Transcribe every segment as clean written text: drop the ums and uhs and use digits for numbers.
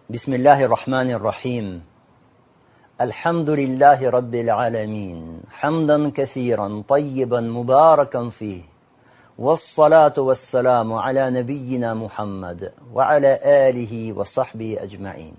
Бисмиллахи рахмани рахим. Альхамдулиллахи раббил аламин. Хамдан касиран, таййибан, мубаракан фих. Вассалату вассаламу аля набийина Мухаммад. Ва аля алихи ва сахбихи аджмаин.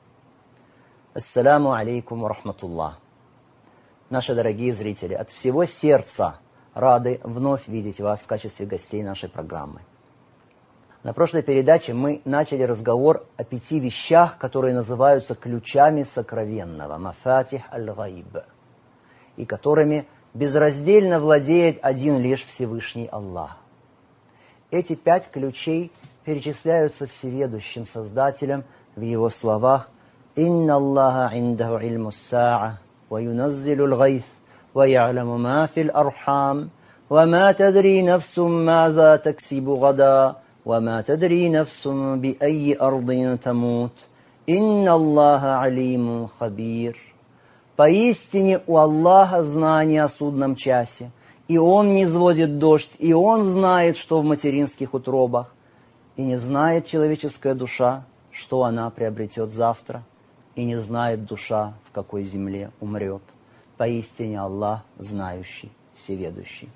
Ассаламу алейкум ва рахматуллах. Наши дорогие зрители, от всего сердца рады вновь видеть вас в качестве гостей нашей программы. На прошлой передаче мы начали разговор о 5 вещах, которые называются ключами сокровенного, мафатих аль-гайб, и которыми безраздельно владеет один лишь Всевышний Аллах. Эти 5 ключей перечисляются всеведущим Создателем в его словах «Инна Аллаха индаху илму сса'a, ва юназзилу л-гайс, ва я'ламу ма фил архам, ва ма тадри нафсум маза таксибу гада». وَمَا تَدْرِي نَفْسٌ بِأَيِّ أَرْضٍ تَمُوتُ إِنَّ اللَّهَ عَلِيمٌ خَبِيرٌ. Поистине у Аллаха знание о судном часе, и Он низводит дождь, и Он знает, что в материнских утробах, и не знает человеческая душа, что она приобретет завтра, и не знает душа, в какой земле умрет. Поистине Аллах знающий, всеведущий.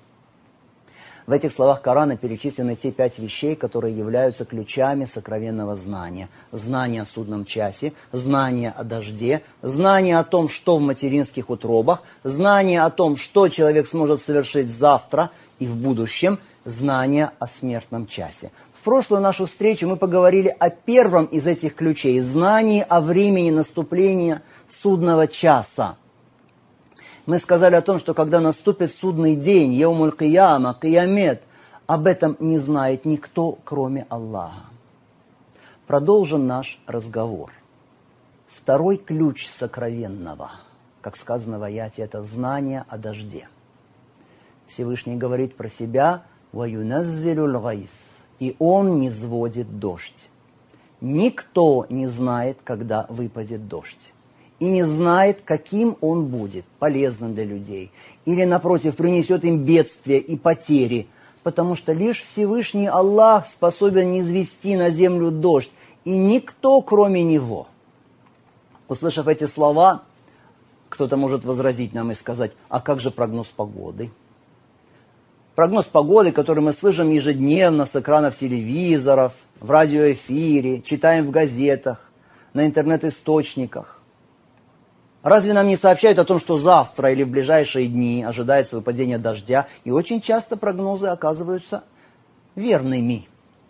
В этих словах Корана перечислены те 5 вещей, которые являются ключами сокровенного знания. Знание о судном часе, знание о дожде, знание о том, что в материнских утробах, знание о том, что человек сможет совершить завтра и в будущем, знание о смертном часе. В прошлую нашу встречу мы поговорили о первом из этих ключей, знании о времени наступления судного часа. Мы сказали о том, что когда наступит судный день, Яумуль Кияма, Киямет, об этом не знает никто, кроме Аллаха. Продолжим наш разговор. Второй ключ сокровенного, как сказано в аяте, это знание о дожде. Всевышний говорит про себя «Ва юназзилу л-гайс», и Он низводит дождь. Никто не знает, когда выпадет дождь. И не знает, каким он будет, полезным для людей, или, напротив, принесет им бедствия и потери, потому что лишь Всевышний Аллах способен низвести на землю дождь, и никто, кроме Него. Услышав эти слова, кто-то может возразить нам и сказать, а как же прогноз погоды? Прогноз погоды, который мы слышим ежедневно с экранов телевизоров, в радиоэфире, читаем в газетах, на интернет-источниках. Разве нам не сообщают о том, что завтра или в ближайшие дни ожидается выпадение дождя, и очень часто прогнозы оказываются верными?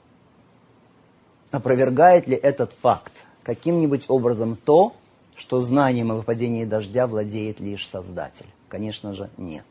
Опровергает ли этот факт каким-нибудь образом то, что знанием о выпадении дождя владеет лишь Создатель? Конечно же, нет.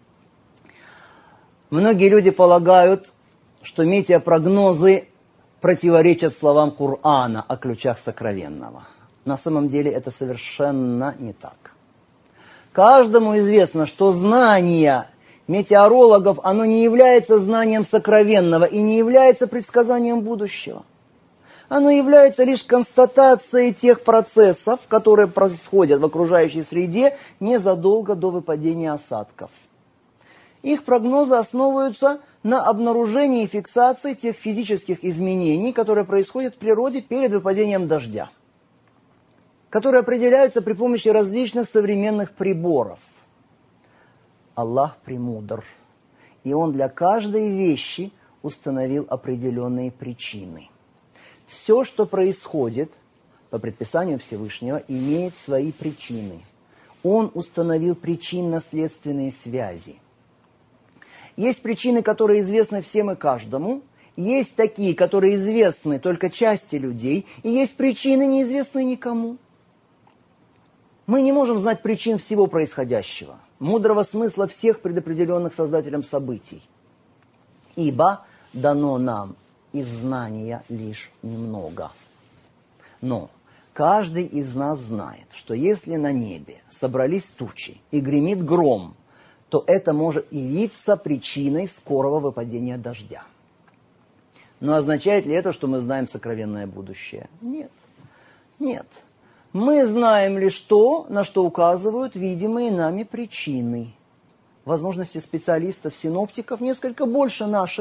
Многие люди полагают, что метеопрогнозы противоречат словам Корана о ключах сокровенного. На самом деле это совершенно не так. Каждому известно, что знание метеорологов, оно не является знанием сокровенного и не является предсказанием будущего. Оно является лишь констатацией тех процессов, которые происходят в окружающей среде незадолго до выпадения осадков. Их прогнозы основываются на обнаружении и фиксации тех физических изменений, которые происходят в природе перед выпадением дождя, которые определяются при помощи различных современных приборов. Аллах премудр, и Он для каждой вещи установил определенные причины. Все, что происходит по предписанию Всевышнего, имеет свои причины. Он установил причинно-следственные связи. Есть причины, которые известны всем и каждому, есть такие, которые известны только части людей, и есть причины, неизвестные никому. Мы не можем знать причин всего происходящего, мудрого смысла всех предопределенных Создателем событий, ибо дано нам из знания лишь немного. Но каждый из нас знает, что если на небе собрались тучи и гремит гром, то это может явиться причиной скорого выпадения дождя. Но означает ли это, что мы знаем сокровенное будущее? Нет. Нет. Мы знаем лишь то, на что указывают видимые нами причины. Возможности специалистов-синоптиков несколько больше наших,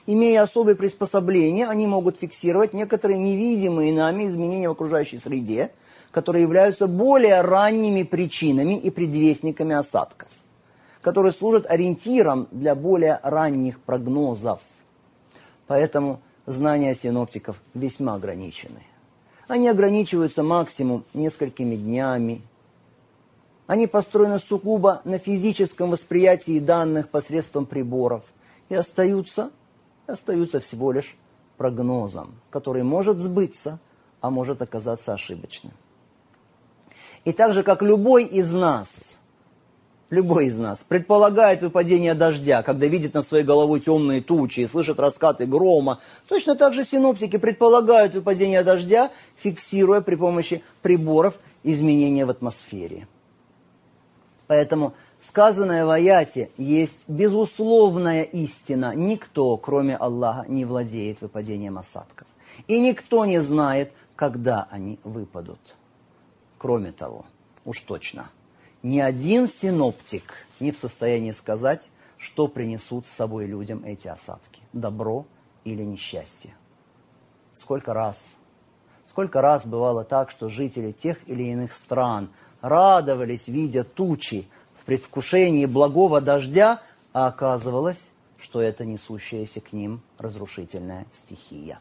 Имея особые приспособления, они могут фиксировать некоторые невидимые нами изменения в окружающей среде, которые являются более ранними причинами и предвестниками осадков, которые служат ориентиром для более ранних прогнозов. Поэтому знания синоптиков весьма ограничены. Они ограничиваются максимум несколькими днями. Они построены сугубо на физическом восприятии данных посредством приборов и остаются всего лишь прогнозом, который может сбыться, а может оказаться ошибочным. И так же, как любой из нас предполагает выпадение дождя, когда видит над своей головой темные тучи и слышит раскаты грома, точно так же синоптики предполагают выпадение дождя, фиксируя при помощи приборов изменения в атмосфере. Поэтому сказанное в аяте есть безусловная истина. Никто, кроме Аллаха, не владеет выпадением осадков. И никто не знает, когда они выпадут. Кроме того, уж точно, ни один синоптик не в состоянии сказать, что принесут с собой людям эти осадки. Добро или несчастье. Сколько раз бывало так, что жители тех или иных стран радовались, видя тучи в предвкушении благого дождя, а оказывалось, что это несущаяся к ним разрушительная стихия.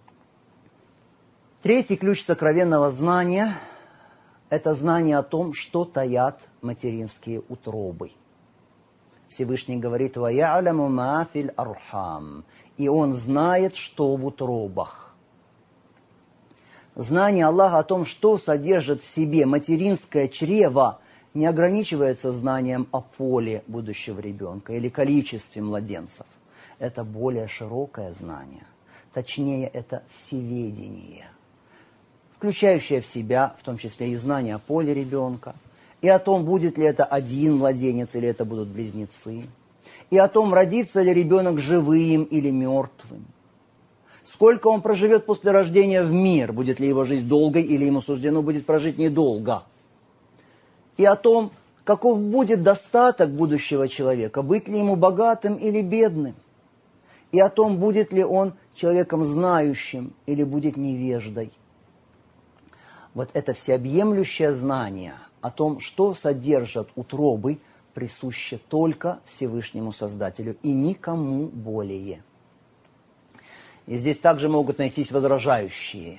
Третий ключ сокровенного знания – это знание о том, что таят материнские утробы. Всевышний говорит: «Вая'ляму ма фил архам», и Он знает, что в утробах. Знание Аллаха о том, что содержит в себе материнское чрево, не ограничивается знанием о поле будущего ребенка или количестве младенцев. Это более широкое знание. Точнее, это всеведение, включающее в себя, в том числе и знание о поле ребенка, и о том, будет ли это один младенец или это будут близнецы, и о том, родится ли ребенок живым или мертвым. Сколько он проживет после рождения в мир, будет ли его жизнь долгой или ему суждено будет прожить недолго. И о том, каков будет достаток будущего человека, быть ли ему богатым или бедным. И о том, будет ли он человеком знающим или будет невеждой. Вот это всеобъемлющее знание о том, что содержат утробы, присуще только Всевышнему Создателю и никому более. И здесь также могут найтись возражающие.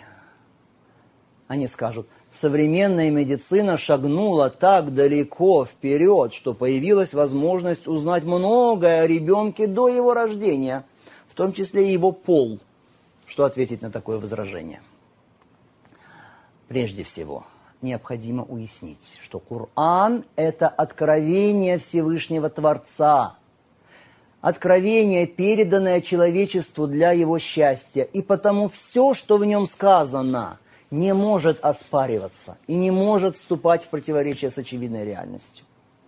Они скажут: современная медицина шагнула так далеко вперед, что появилась возможность узнать многое о ребенке до его рождения, в том числе и его пол. Что ответить на такое возражение? Прежде всего, необходимо уяснить, что Коран – это откровение Всевышнего Творца, откровение, переданное человечеству для его счастья, и потому все, что в нем сказано, не может оспариваться и не может вступать в противоречие с очевидной реальностью.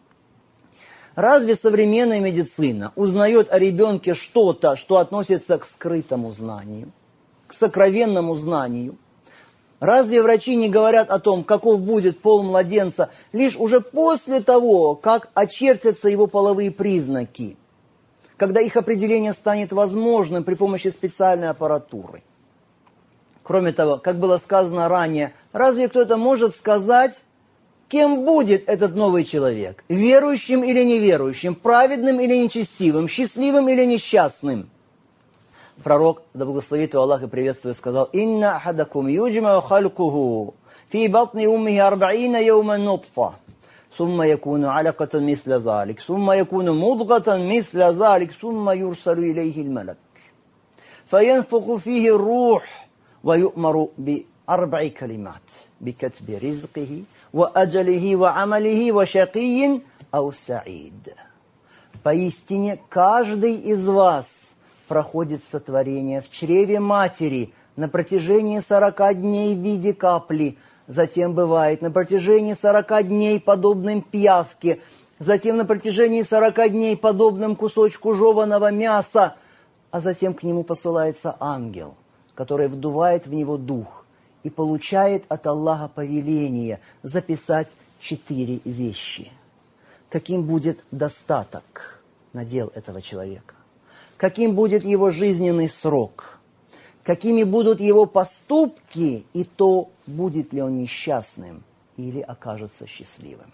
Разве современная медицина узнает о ребенке что-то, что относится к скрытому знанию, к сокровенному знанию? Разве врачи не говорят о том, каков будет пол младенца, лишь уже после того, как очертятся его половые признаки, когда их определение станет возможным при помощи специальной аппаратуры? Кроме того, как было сказано ранее, разве кто-то может сказать, кем будет этот новый человек? Верующим или неверующим, праведным или нечестивым, счастливым или несчастным? Пророк, да благословит его Аллах и приветствует, сказал: «Инна ахадакум юджмау халькуху фи батни уммихи 40 йауман нутфа, сумма якуну алякатан мисля залик, сумма якуну мудгатан мисля залик, сумма юрсалу илейхи л-малак, фаянфуху фихи рух, ва ю'мару би 4 калимат, бикатби ризкихи, ва аджалихи, ва амалихи, ва шакийин, ау саид». Поистине, каждый из вас проходит сотворение в чреве матери на протяжении 40 дней в виде капли, затем бывает на протяжении 40 дней подобным пиявке, затем на протяжении 40 дней подобным кусочку жеваного мяса, а затем к нему посылается ангел, который вдувает в него дух и получает от Аллаха повеление записать 4 вещи. Каким будет достаток надел этого человека? каким будет его жизненный срок, какими будут его поступки, и то, будет ли он несчастным или окажется счастливым.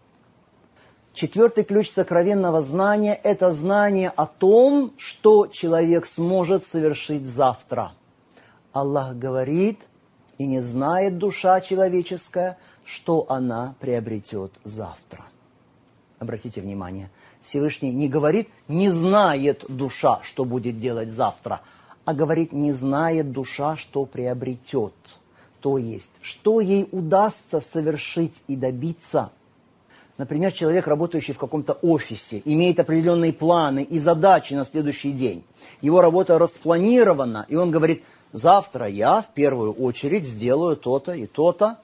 Четвертый ключ сокровенного знания – это знание о том, что человек сможет совершить завтра. Аллах говорит, и не знает душа человеческая, что она приобретет завтра. Обратите внимание, Всевышний не говорит, не знает душа, что будет делать завтра, а говорит, не знает душа, что приобретет. То есть, что ей удастся совершить и добиться. Например, человек, работающий в каком-то офисе, имеет определенные планы и задачи на следующий день. Его работа распланирована, и он говорит, завтра я в первую очередь сделаю то-то и то-то.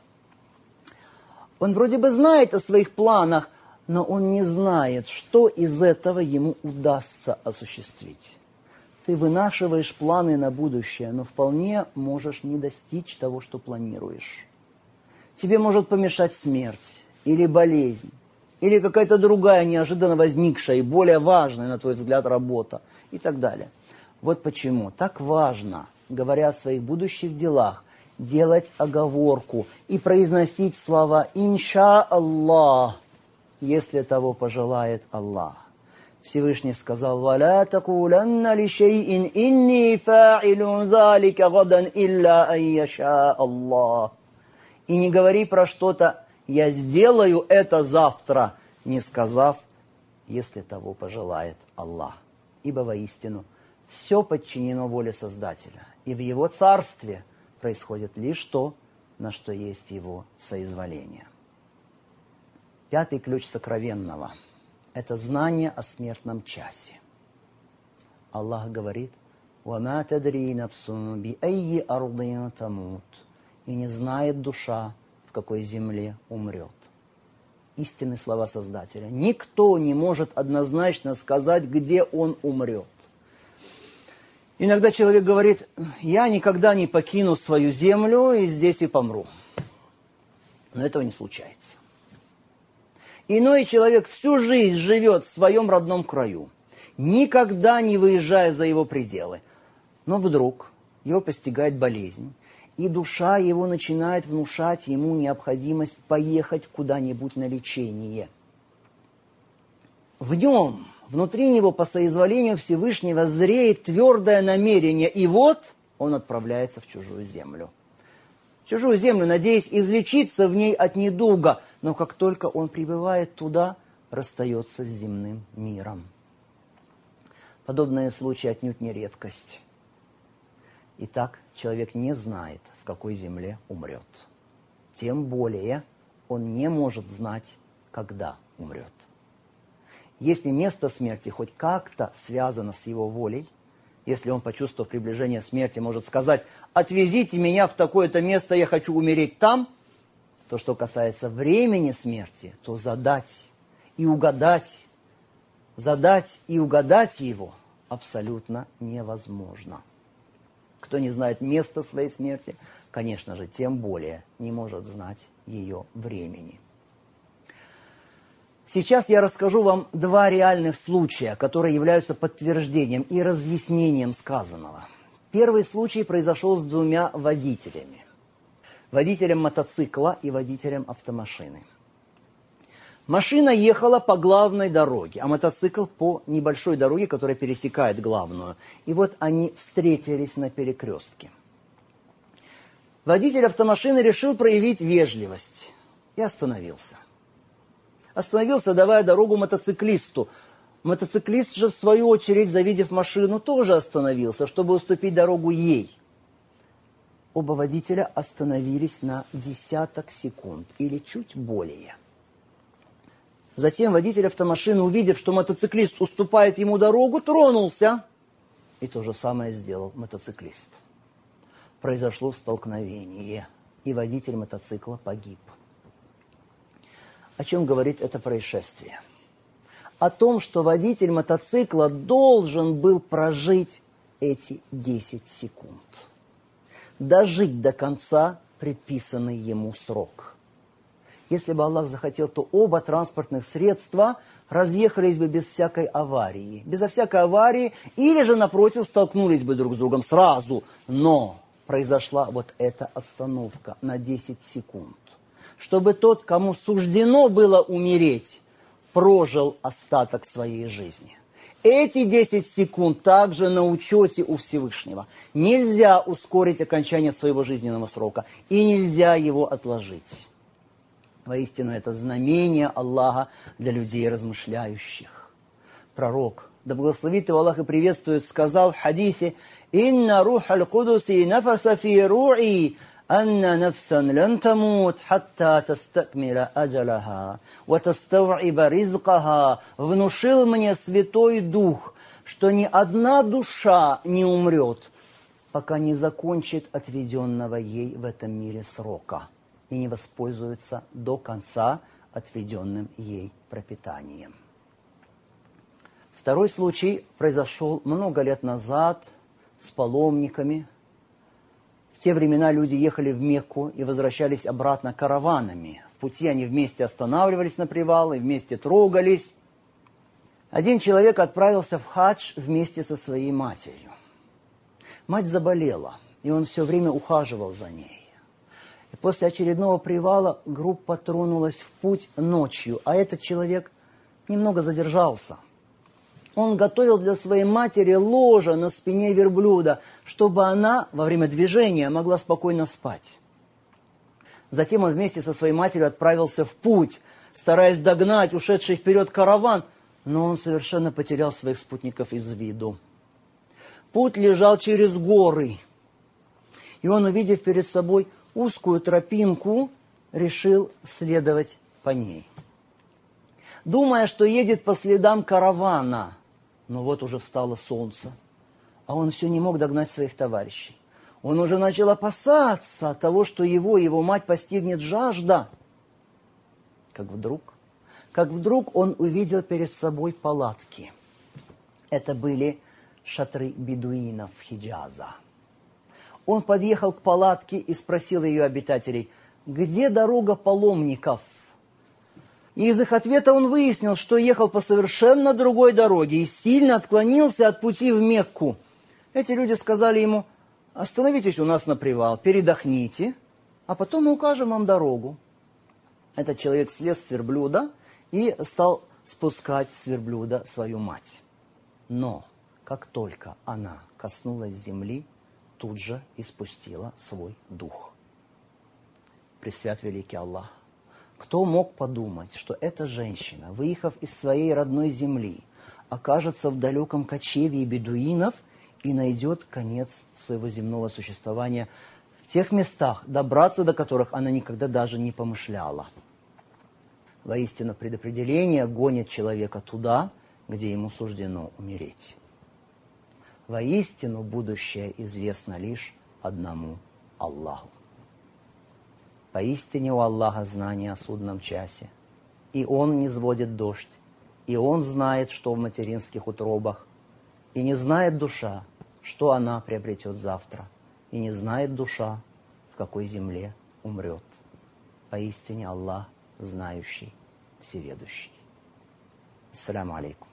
Он вроде бы знает о своих планах, но он не знает, что из этого ему удастся осуществить. Ты вынашиваешь планы на будущее, но вполне можешь не достичь того, что планируешь. Тебе может помешать смерть или болезнь, или какая-то другая неожиданно возникшая и более важная, на твой взгляд, работа и так далее. Вот почему так важно, говоря о своих будущих делах, делать оговорку и произносить слова «Инша-Аллах», если того пожелает Аллах. Всевышний сказал «Валя такуланна ли шейин инни фа'илун залика гадан илля ан яша Аллах». И не говори про что-то «я сделаю это завтра», не сказав «если того пожелает Аллах». Ибо воистину все подчинено воле Создателя, и в Его царстве происходит лишь то, на что есть Его соизволение. Пятый ключ сокровенного – это знание о смертном часе. Аллах говорит «Вама тадри нафсун би айи ардин тамут» и не знает душа, в какой земле умрет. Истинные слова Создателя. Никто не может однозначно сказать, где он умрет. Иногда человек говорит, я никогда не покину свою землю и здесь и помру. Но этого не случается. Иной человек всю жизнь живет в своем родном краю, никогда не выезжая за его пределы. Но вдруг его постигает болезнь, и душа его начинает внушать ему необходимость поехать куда-нибудь на лечение. В нем, внутри него, по соизволению Всевышнего, зреет твердое намерение, и вот он отправляется в чужую землю. В чужую землю, надеясь излечиться в ней от недуга, но как только он прибывает туда, расстается с земным миром. Подобные случаи отнюдь не редкость. Итак, человек не знает, в какой земле умрет. Тем более он не может знать, когда умрет. Если место смерти хоть как-то связано с его волей, если он, почувствовав приближение смерти, может сказать «отвезите меня в такое-то место, я хочу умереть там», то, что касается времени смерти, то задать и угадать его абсолютно невозможно. Кто не знает места своей смерти, конечно же, тем более не может знать ее времени. Сейчас я расскажу вам два реальных случая, которые являются подтверждением и разъяснением сказанного. Первый случай произошел с двумя водителями. Водителем мотоцикла и водителем автомашины. Машина ехала по главной дороге, а мотоцикл по небольшой дороге, которая пересекает главную. И вот они встретились на перекрестке. Водитель автомашины решил проявить вежливость и остановился. Остановился, давая дорогу мотоциклисту. Мотоциклист же, в свою очередь, завидев машину, тоже остановился, чтобы уступить дорогу ей. Оба водителя остановились на десяток секунд или чуть более. Затем водитель автомашины, увидев, что мотоциклист уступает ему дорогу, тронулся. И то же самое сделал мотоциклист. Произошло столкновение, и водитель мотоцикла погиб. О чем говорит это происшествие? О том, что водитель мотоцикла должен был прожить эти 10 секунд. Дожить до конца предписанный ему срок. Если бы Аллах захотел, то оба транспортных средства разъехались бы без всякой аварии. Безо всякой аварии, или же, напротив, столкнулись бы друг с другом сразу. Но произошла вот эта остановка на 10 секунд. Чтобы тот, кому суждено было умереть, прожил остаток своей жизни. Эти 10 секунд также на учете у Всевышнего. Нельзя ускорить окончание своего жизненного срока, и нельзя его отложить. Воистину, это знамение Аллаха для людей размышляющих. Пророк, да благословит его Аллах и приветствует, сказал в хадисе: «Инна рухаль кудуси нафаса фи ру'i, анна нафсан лан тамут, хатта тастакмила аджалаха, ва тастав'iба ризкаха». Внушил мне Святой Дух, что ни одна душа не умрет, пока не закончит отведенного ей в этом мире срока и не воспользуется до конца отведенным ей пропитанием. Второй случай произошел много лет назад с паломниками. В те времена люди ехали в Мекку и возвращались обратно караванами. В пути они вместе останавливались на привал и вместе трогались. Один человек отправился в хадж вместе со своей матерью. Мать заболела, и он все время ухаживал за ней. И после очередного привала группа тронулась в путь ночью, а этот человек немного задержался. Он готовил для своей матери ложе на спине верблюда, чтобы она во время движения могла спокойно спать. Затем он вместе со своей матерью отправился в путь, стараясь догнать ушедший вперед караван, но он совершенно потерял своих спутников из виду. Путь лежал через горы, и он, увидев перед собой узкую тропинку, решил следовать по ней. Думая, что едет по следам каравана, но вот уже встало солнце, а он все не мог догнать своих товарищей. Он уже начал опасаться того, что его и его мать постигнет жажда. Как вдруг он увидел перед собой палатки. Это были шатры бедуинов Хиджаза. Он подъехал к палатке и спросил ее обитателей: «Где дорога паломников?» И из их ответа он выяснил, что ехал по совершенно другой дороге и сильно отклонился от пути в Мекку. Эти люди сказали ему: «Остановитесь у нас на привал, передохните, а потом мы укажем вам дорогу». Этот человек слез с верблюда и стал спускать с верблюда свою мать. Но как только она коснулась земли, тут же испустила свой дух. Пресвят великий Аллах! Кто мог подумать, что эта женщина, выехав из своей родной земли, окажется в далеком кочевье бедуинов и найдет конец своего земного существования в тех местах, добраться до которых она никогда даже не помышляла. Воистину, предопределение гонит человека туда, где ему суждено умереть. Воистину, будущее известно лишь одному Аллаху. Поистине у Аллаха знание о судном часе, и Он низводит дождь, и Он знает, что в материнских утробах, и не знает душа, что она приобретет завтра, и не знает душа, в какой земле умрет. Поистине Аллах знающий, всеведущий. Ассаляму алейкум.